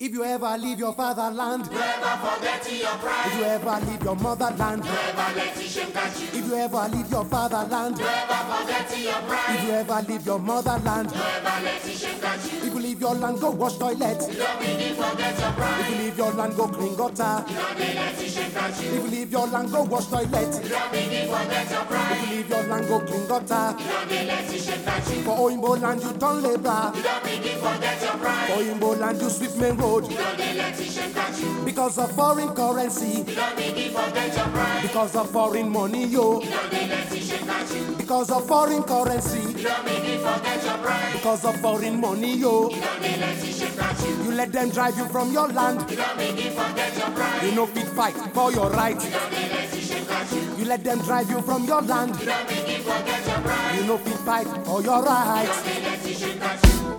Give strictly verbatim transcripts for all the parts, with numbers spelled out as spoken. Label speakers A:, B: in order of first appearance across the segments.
A: If you ever leave your fatherland,
B: never forget your pride.
A: if you ever leave your motherland,
B: Never let it shame catch you.
A: if you ever leave your fatherland,
B: Never forget your pride.
A: if you ever leave your motherland,
B: Never let it shame catch you.
A: if you leave your land, go wash toilet.
B: Don't begin forget your
A: If
B: pride.
A: you leave your land, go clean gutter.
B: Don't be let it shame catch you.
A: If you leave your land, go wash toilet.
B: Don't begin forget your
A: If
B: pride.
A: you leave your land, go clean gutter.
B: Don't be let it shame catch you.
A: For Oimbo land, you turn labor.
B: Don't begin forget your pride.
A: For Oimbo land, you sweep main road.
B: Don't be let it shame catch you.
A: Because of foreign currency,
B: Don't begin forget your pride.
A: because of foreign money, yo.
B: Don't be let it shame catch you.
A: Because of foreign currency,
B: Don't begin forget your pride.
A: because of foreign money, yo.
B: Don't be let it shame catch you.
A: You let them drive you from your land.
B: Don't begin forget your pride.
A: You know fit fight for your right.
B: Don't be let it shame catch you.
A: You let them drive you from your land.
B: Don't begin forget your pride.
A: You know fit fight for your right.
B: Don't be let it shame catch you.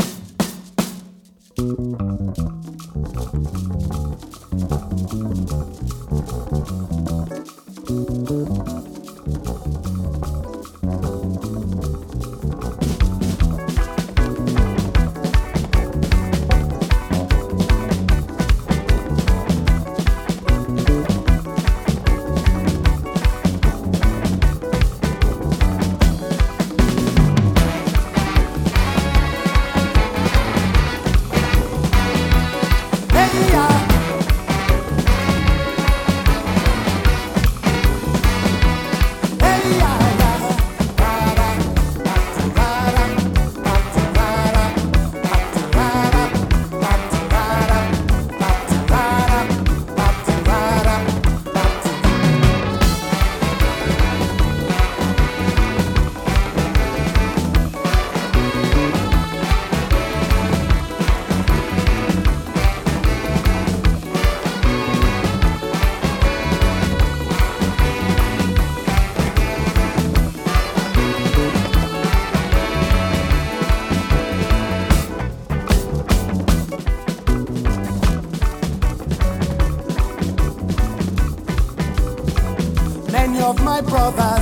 A: Hey, yeah. Hey, yeah, yeah. Ra-ra, ra-ra, ra-ra, ra-ra, ra-ra, ra-ra, ra-ra, ra-ra. Many of my brothers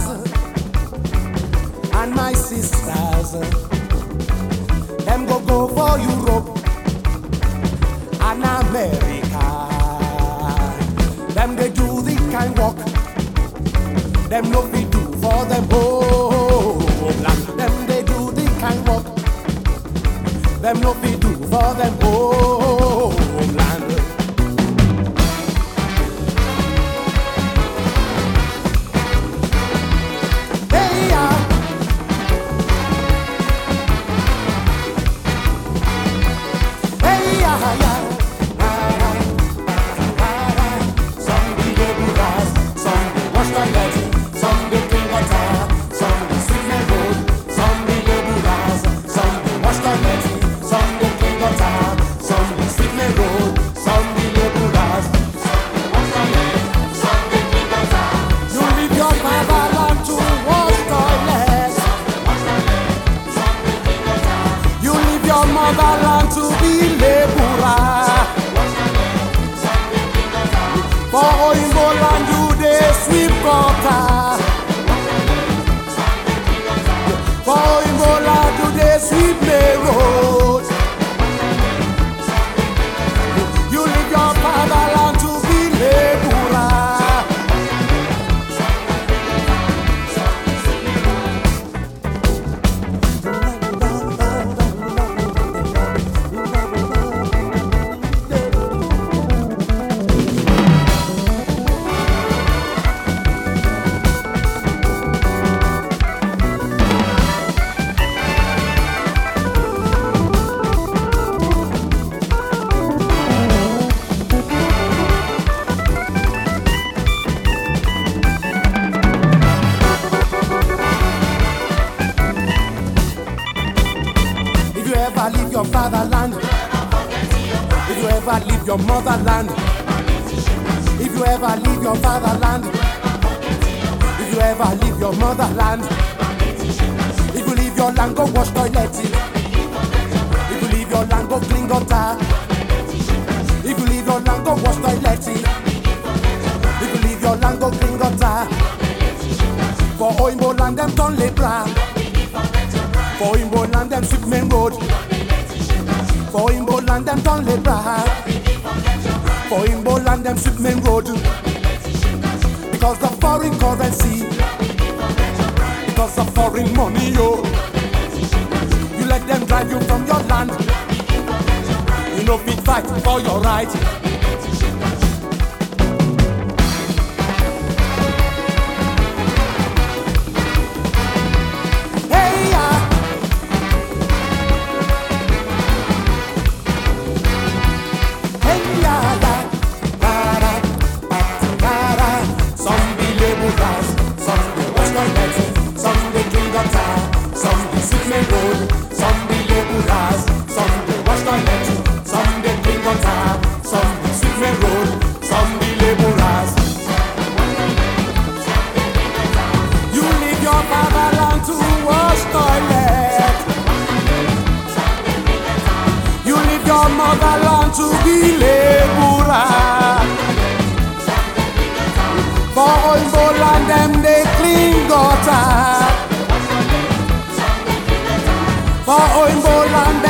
A: and my sisters, them go go for Europe and America. Them they do the kind work, them no fit do for them homeland. Them they do the kind work, them no fit do for them homeland. Hey, yeah. Hey, yeah, yeah. Ra-ra, ra-ra. Some be laborers, some be wash toilet, some be clean gutter, some be sweep main road. Some be laborers, some be wash toilet, some be clean gutter, some be sweep main road. Some be laborers, some be wash toilet, some be clean gutter. You leave your fatherland to wash toilet. You leave your motherland to be laborer. For Oimbo land you dey sweep gutter. For Oimbo land you dey sweep main road. You leave your fatherland to be laborer. If you ever leave your fatherland, if you ever leave your motherland, if you ever leave your fatherland, if you ever leave your motherland, if you leave your land, go wash toilet. If you leave your land, go clean gutter. If you leave your land, go wash toilet. If you leave your land, go clean gutter. For Oimbo land, them turn labor. For Oimbo land, them sweep main road. For Oimbo land, them turn labor. them sweep main road. Because of foreign currency, because of foreign money, yo. You let them drive you from your land. You know fit fight for your right. Hey yeah. Hey yeah, yeah. Da-da, da-da-da. Some be laborers, some be wash toilets, some be clean gutter, some be sweep main road, some be laborers, some be wash toilets, some be clean gutter, some be sweep main road, some be laborers. You leave your fatherland to wash toilet. You leave your motherland to be laborer. For Oimbo land them they clean gutter. For Oimbo land